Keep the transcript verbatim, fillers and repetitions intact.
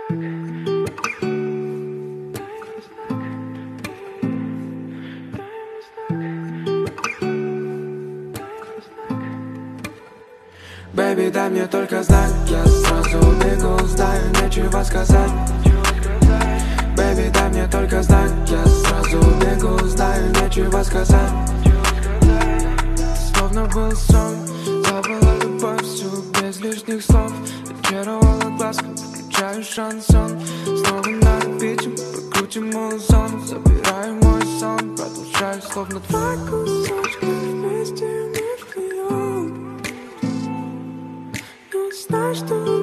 Бэйби, дай мне только знак, я сразу убегу, знаю, нечего сказать. Бэйби, дай мне только знак, я сразу убегу, знаю, нечего сказать. Словно был сон, забыла любовь всю без лишних слов. Очаровала глазком, включаю шансон. Снова на орбите, прокрутим музон. Забираю мой сон, продолжаю словно два кусочка вместе мы вдвоем. Но знай, что